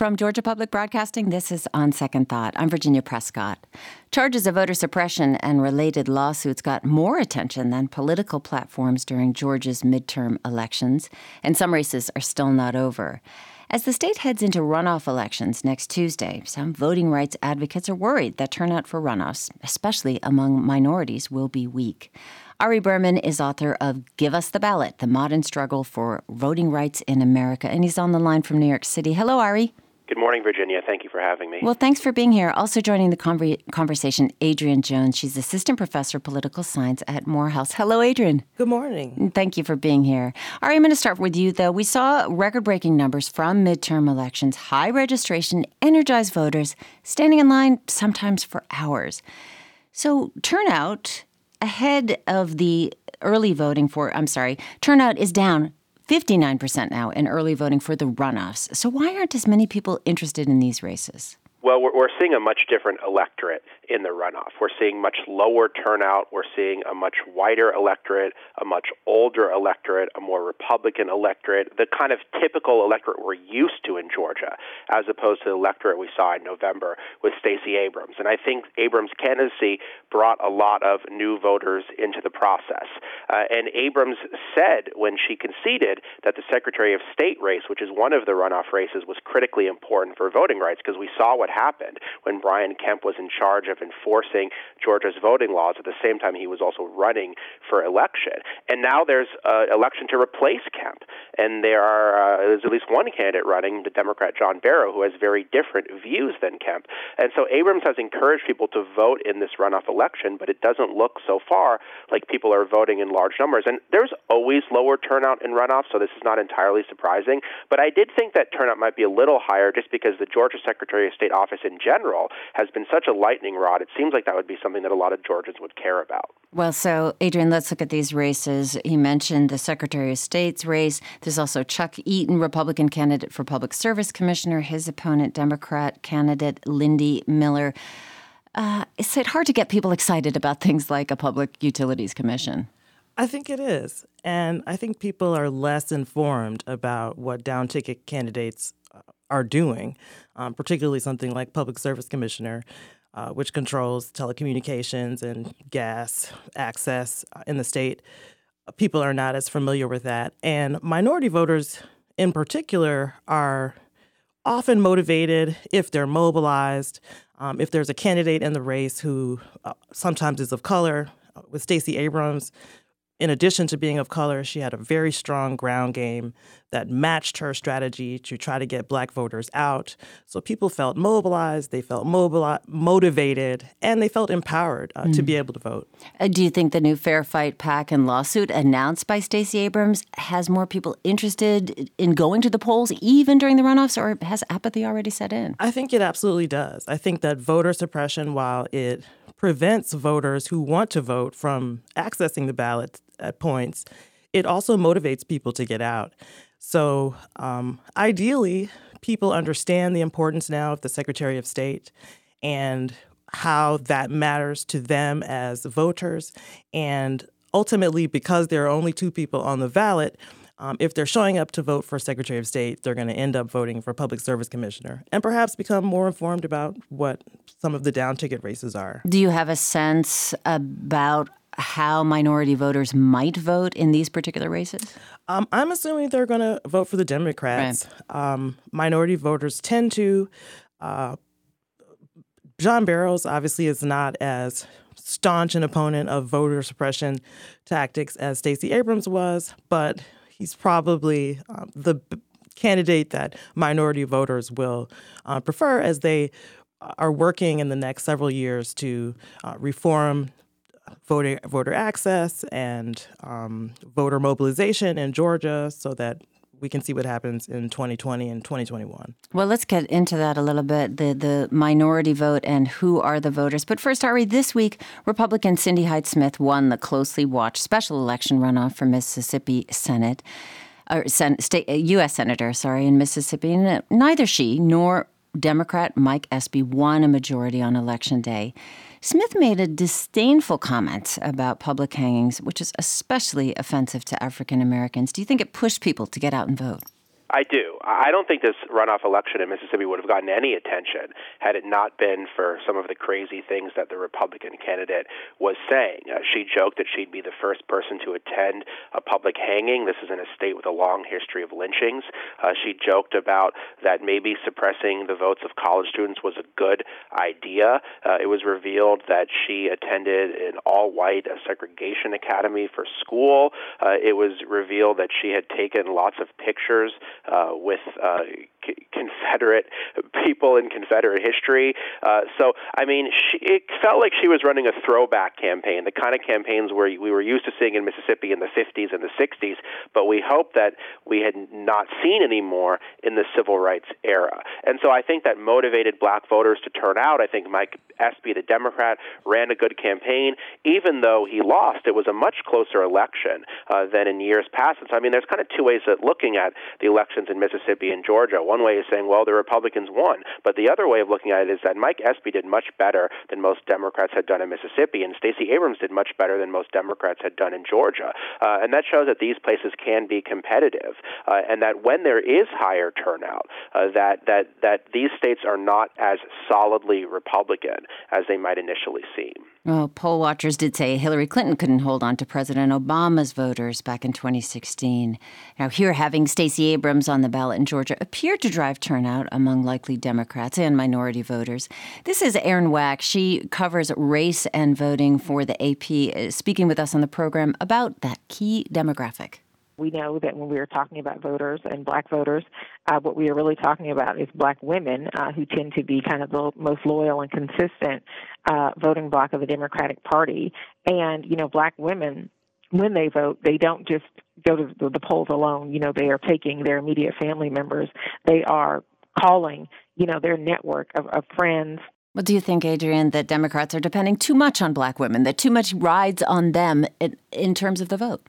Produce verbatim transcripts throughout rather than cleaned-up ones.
From Georgia Public Broadcasting, this is On Second Thought. I'm Virginia Prescott. Charges of voter suppression and related lawsuits got more attention than political platforms during Georgia's midterm elections, and some races are still not over. As the state heads into runoff elections next Tuesday, some voting rights advocates are worried that turnout for runoffs, especially among minorities, will be weak. Ari Berman is author of Give Us the Ballot, The Modern Struggle for Voting Rights in America, and he's on the line from New York City. Hello, Ari. Good morning, Virginia. Thank you for having me. Well, thanks for being here. Also joining the conver- conversation, Adrienne Jones. She's Assistant Professor of Political Science at Morehouse. Hello, Adrienne. Good morning. Thank you for being here. Ari, I'm going to start with you, though. We saw record-breaking numbers from midterm elections, high registration, energized voters, standing in line sometimes for hours. So turnout ahead of the early voting for, I'm sorry, turnout is down fifty-nine percent now in early voting for the runoffs. So why aren't as many people interested in these races? Well, we're, we're seeing a much different electorate in the runoff. We're seeing much lower turnout. We're seeing a much wider electorate, a much older electorate, a more Republican electorate, the kind of typical electorate we're used to in Georgia, as opposed to the electorate we saw in November with Stacey Abrams. And I think Abrams' candidacy brought a lot of new voters into the process. Uh, and Abrams said when she conceded that the Secretary of State race, which is one of the runoff races, was critically important for voting rights, because we saw what happened when Brian Kemp was in charge of enforcing Georgia's voting laws. At the same time, he was also running for election. And now there's an election to replace Kemp. And there are uh, there's at least one candidate running, the Democrat John Barrow, who has very different views than Kemp. And so Abrams has encouraged people to vote in this runoff election, but it doesn't look so far like people are voting in large numbers. And there's always lower turnout in runoffs, so this is not entirely surprising. But I did think that turnout might be a little higher just because the Georgia Secretary of State office in general has been such a lightning rod. It seems like that would be something that a lot of Georgians would care about. Well, so, Adrienne, let's look at these races. You mentioned the Secretary of State's race. There's also Chuck Eaton, Republican candidate for Public Service Commissioner, his opponent, Democrat candidate Lindy Miller. Uh, is it hard to get people excited about things like a Public Utilities Commission? I think it is. And I think people are less informed about what down-ticket candidates are doing, um, particularly something like Public Service Commissioner, uh, which controls telecommunications and gas access in the state. People are not as familiar with that. And minority voters in particular are often motivated if they're mobilized, um, if there's a candidate in the race who uh, sometimes is of color. With Stacey Abrams, in addition to being of color, she had a very strong ground game that matched her strategy to try to get black voters out. So people felt mobilized, they felt mobili- motivated, and they felt empowered uh, mm. to be able to vote. Uh, do you think the new Fair Fight PAC and lawsuit announced by Stacey Abrams has more people interested in going to the polls even during the runoffs, or has apathy already set in? I think it absolutely does. I think that voter suppression, while it prevents voters who want to vote from accessing the ballot at points, it also motivates people to get out. So um, ideally, people understand the importance now of the Secretary of State and how that matters to them as voters. And ultimately, because there are only two people on the ballot, Um, if they're showing up to vote for Secretary of State, they're going to end up voting for Public Service Commissioner and perhaps become more informed about what some of the down-ticket races are. Do you have a sense about how minority voters might vote in these particular races? Um, I'm assuming they're going to vote for the Democrats. Right. Um, minority voters tend to. Uh, John Barrows obviously is not as staunch an opponent of voter suppression tactics as Stacey Abrams was, but he's probably um, the b- candidate that minority voters will uh, prefer as they are working in the next several years to uh, reform voter voter access and um, voter mobilization in Georgia so that we can see what happens in twenty twenty and twenty twenty-one. Well, let's get into that a little bit, the, the minority vote and who are the voters. But first, Ari, this week, Republican Cindy Hyde-Smith won the closely watched special election runoff for Mississippi Senate, or Sen- state, uh, U S Senator, sorry, in Mississippi. And neither she nor Democrat Mike Espy won a majority on Election Day. Smith made a disdainful comment about public hangings, which is especially offensive to African Americans. Do you think it pushed people to get out and vote? I do. I don't think this runoff election in Mississippi would have gotten any attention had it not been for some of the crazy things that the Republican candidate was saying. Uh, she joked that she'd be the first person to attend a public hanging. This is in a state with a long history of lynchings. Uh, she joked about that maybe suppressing the votes of college students was a good idea. Uh, it was revealed that she attended an all-white uh, segregation academy for school. Uh, it was revealed that she had taken lots of pictures Uh, with uh, c- Confederate people in Confederate history. Uh, so, I mean, she, it felt like she was running a throwback campaign, the kind of campaigns where we were used to seeing in Mississippi in the fifties and the sixties, but we hope that we had not seen anymore in the civil rights era. And so I think that motivated black voters to turn out. I think Mike Espy, the Democrat, ran a good campaign. Even though he lost, it was a much closer election uh, than in years past. And so, I mean, there's kind of two ways of looking at the elections in Mississippi and Georgia. One way is saying, well, the Republicans won. But the other way of looking at it is that Mike Espy did much better than most Democrats had done in Mississippi, and Stacey Abrams did much better than most Democrats had done in Georgia. Uh, and that shows that these places can be competitive, uh, and that when there is higher turnout, uh, that, that, that these states are not as solidly Republican as they might initially seem. Well, poll watchers did say Hillary Clinton couldn't hold on to President Obama's voters back in twenty sixteen. Now, here having Stacey Abrams on the ballot in Georgia appeared to drive turnout among likely Democrats and minority voters. This is Erin Wack. She covers race and voting for the A P, uh, speaking with us on the program about that key demographic. We know that when we are talking about voters and black voters, uh, what we are really talking about is black women uh, who tend to be kind of the most loyal and consistent uh, voting bloc of the Democratic Party. And, you know, black women, when they vote, they don't just go to the polls alone. You know, they are taking their immediate family members. They are calling, you know, their network of, of friends. Well, do you think, Adrienne, that Democrats are depending too much on black women, that too much rides on them in, in terms of the vote?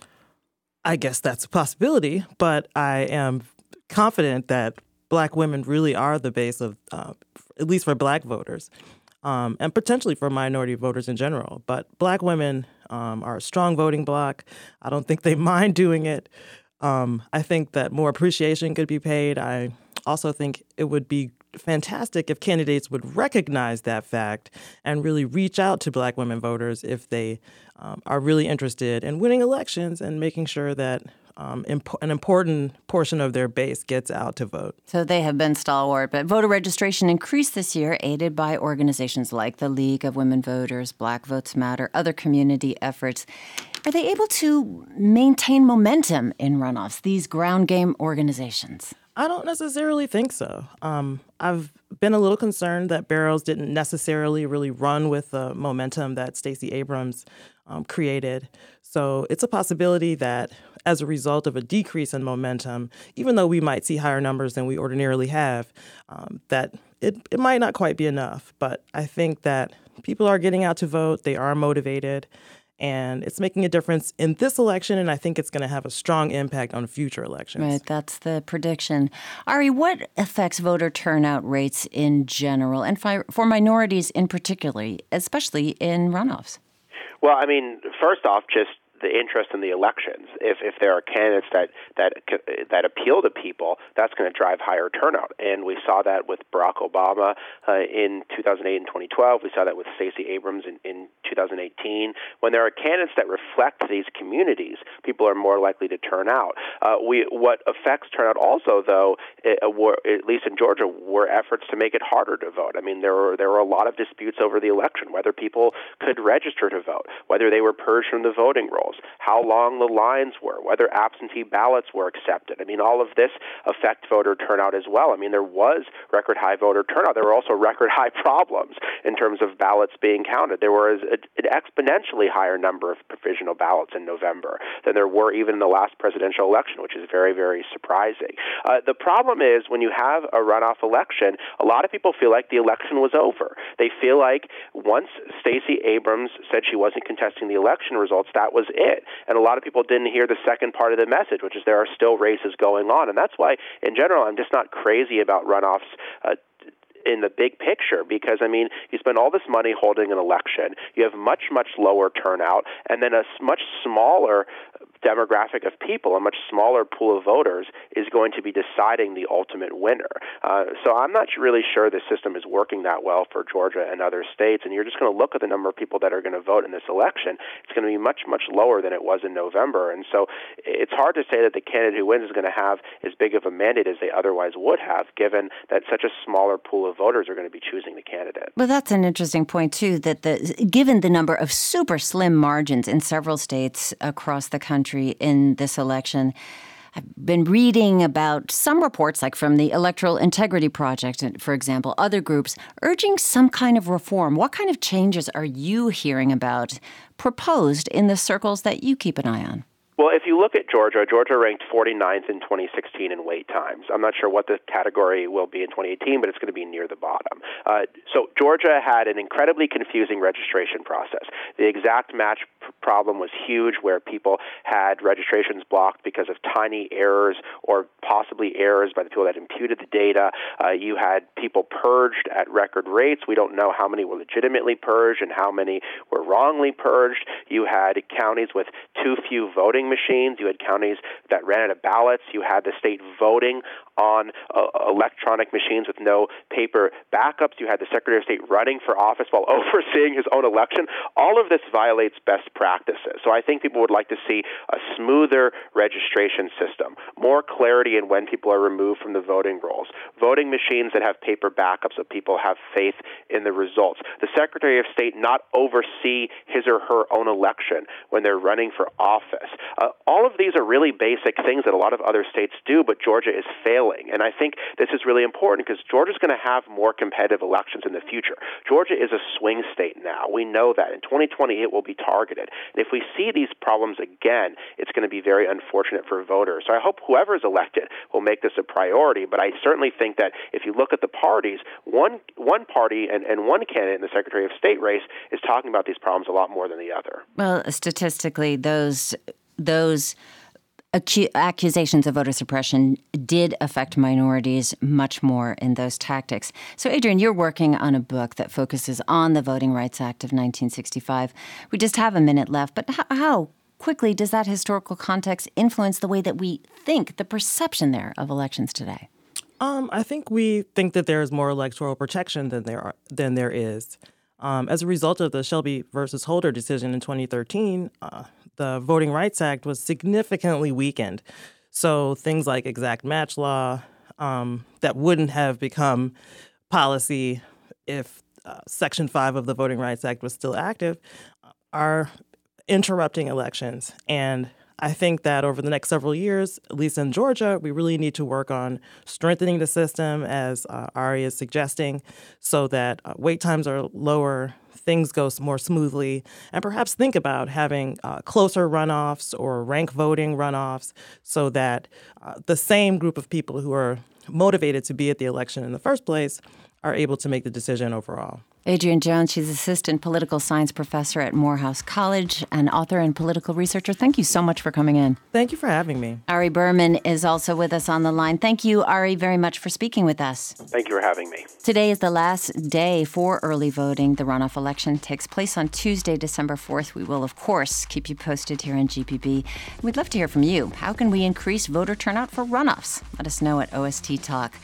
I guess that's a possibility, but I am confident that black women really are the base of, uh, at least for black voters, um, and potentially for minority voters in general. But black women um, are a strong voting bloc. I don't think they mind doing it. Um, I think that more appreciation could be paid. I also think it would be fantastic if candidates would recognize that fact and really reach out to black women voters if they um, are really interested in winning elections and making sure that um, imp- an important portion of their base gets out to vote. So they have been stalwart, but voter registration increased this year, aided by organizations like the League of Women Voters, Black Votes Matter, other community efforts. Are they able to maintain momentum in runoffs, these ground game organizations? I don't necessarily think so. Um, I've been a little concerned that Barrows didn't necessarily really run with the momentum that Stacey Abrams um, created. So it's a possibility that as a result of a decrease in momentum, even though we might see higher numbers than we ordinarily have, um, that it, it might not quite be enough. But I think that people are getting out to vote. They are motivated. And it's making a difference in this election, and I think it's going to have a strong impact on future elections. Right, that's the prediction. Ari, what affects voter turnout rates in general, and fi- for minorities in particular, especially in runoffs? Well, I mean, first off, just the interest in the elections. If if there are candidates that that that appeal to people, that's going to drive higher turnout. And we saw that with Barack Obama uh, in two thousand eight and twenty twelve. We saw that with Stacey Abrams in, in two thousand eighteen. When there are candidates that reflect these communities, people are more likely to turn out. Uh, we what affects turnout also, though, it, uh, were, at least in Georgia, were efforts to make it harder to vote. I mean, there were there were a lot of disputes over the election, whether people could register to vote, whether they were purged from the voting rolls, how long the lines were, whether absentee ballots were accepted. I mean, all of this affect voter turnout as well. I mean, there was record high voter turnout. There were also record high problems in terms of ballots being counted. There was a, an exponentially higher number of provisional ballots in November than there were even in the last presidential election, which is very, very surprising. Uh, the problem is when you have a runoff election, a lot of people feel like the election was over. They feel like once Stacey Abrams said she wasn't contesting the election results, that was it. And a lot of people didn't hear the second part of the message, which is there are still races going on. And that's why, in general, I'm just not crazy about runoffs uh, in the big picture because, I mean, you spend all this money holding an election, you have much, much lower turnout, and then a much smaller demographic of people, a much smaller pool of voters is going to be deciding the ultimate winner. Uh, so I'm not really sure the system is working that well for Georgia and other states, and you're just going to look at the number of people that are going to vote in this election. It's going to be much, much lower than it was in November, and so it's hard to say that the candidate who wins is going to have as big of a mandate as they otherwise would have, given that such a smaller pool of voters are going to be choosing the candidate. Well, that's an interesting point, too, that the given the number of super slim margins in several states across the country in this election, I've been reading about some reports, like from the Electoral Integrity Project, for example, other groups, urging some kind of reform. What kind of changes are you hearing about proposed in the circles that you keep an eye on? Well, if you look at Georgia, Georgia ranked forty-ninth in twenty sixteen in wait times. I'm not sure what the category will be in twenty eighteen, but it's going to be near the bottom. Uh, so Georgia had an incredibly confusing registration process. The exact match p- problem was huge, where people had registrations blocked because of tiny errors or possibly errors by the people that imputed the data. Uh, you had people purged at record rates. We don't know how many were legitimately purged and how many were wrongly purged. You had counties with too few voting machines. You had counties that ran out of ballots. You had the state voting on uh, electronic machines with no paper backups. You had the Secretary of State running for office while overseeing his own election. All of this violates best practices. So I think people would like to see a smoother registration system, more clarity in when people are removed from the voting rolls, voting machines that have paper backups so people have faith in the results. The Secretary of State not oversee his or her own election when they're running for office. Uh, all of these are really basic things that a lot of other states do, but Georgia is failing. And I think this is really important because Georgia's going to have more competitive elections in the future. Georgia is a swing state now. We know that. In twenty twenty, it will be targeted. And if we see these problems again, it's going to be very unfortunate for voters. So I hope whoever is elected will make this a priority. But I certainly think that if you look at the parties, one one party and, and one candidate in the Secretary of State race is talking about these problems a lot more than the other. Well, statistically, those those Acu- accusations of voter suppression did affect minorities much more in those tactics. So, Adrian, you're working on a book that focuses on the Voting Rights Act of nineteen sixty-five. We just have a minute left, but how, how quickly does that historical context influence the way that we think, the perception there of elections today? Um, I think we think that there is more electoral protection than there are, than there is. Um, as a result of the Shelby versus Holder decision in twenty thirteen, uh, the Voting Rights Act was significantly weakened. So things like exact match law um, that wouldn't have become policy if uh, Section five of the Voting Rights Act was still active are interrupting elections. And I think that over the next several years, at least in Georgia, we really need to work on strengthening the system, as uh, Ari is suggesting, so that uh, wait times are lower, things go more smoothly, and perhaps think about having uh, closer runoffs or rank voting runoffs so that uh, the same group of people who are motivated to be at the election in the first place are able to make the decision overall. Adrian Jones, she's assistant political science professor at Morehouse College and author and political researcher. Thank you so much for coming in. Thank you for having me. Ari Berman is also with us on the line. Thank you, Ari, very much for speaking with us. Thank you for having me. Today is the last day for early voting. The runoff election takes place on Tuesday, December fourth. We will, of course, keep you posted here on G P B. We'd love to hear from you. How can we increase voter turnout for runoffs? Let us know at O S T Talk.